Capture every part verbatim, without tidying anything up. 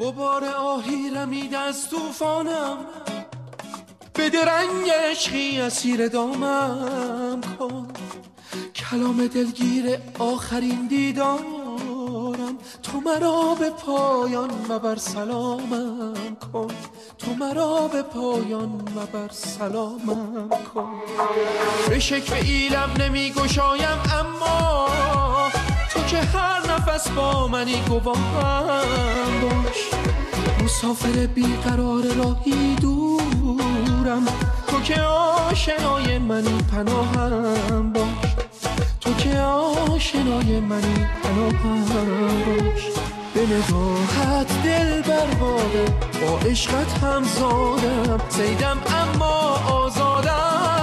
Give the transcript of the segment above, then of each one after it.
دوباره آهی رمید از توفانم، بده رنگ عشقی اسیر دامم کن. کلام دلگیر آخرین دیدارم، تو مرا به پایان مبر سلامم کن. تو مرا به پایان مبر سلامم کن. به شکوه ای لب نمی گشایم، اما تو که هر نفس با منی گواهم باش. مسافر بیقرار راهی دورم، تو که آشنای منی پناهم باش. تو که آشنای منی پناهم باش. به نگاهت دل برباده، با عشقت هم زادم، صیدم اما آزادم.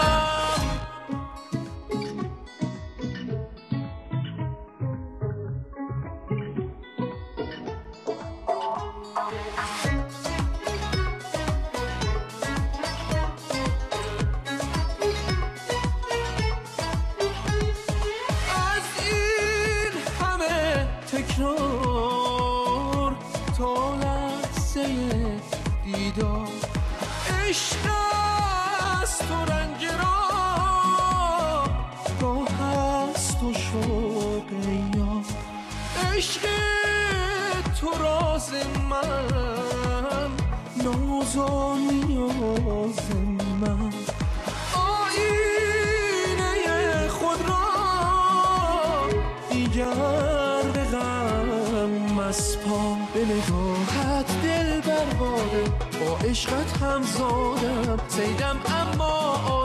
تکرار تا لحظه دیدار، عشق است و رنج را راه است و شوق یار. عشق تو راز من، ناز و نیاز من. آینه خود را دیگر پا به نگاهت دل برباده، با عشقت هم زادم، صیدم اما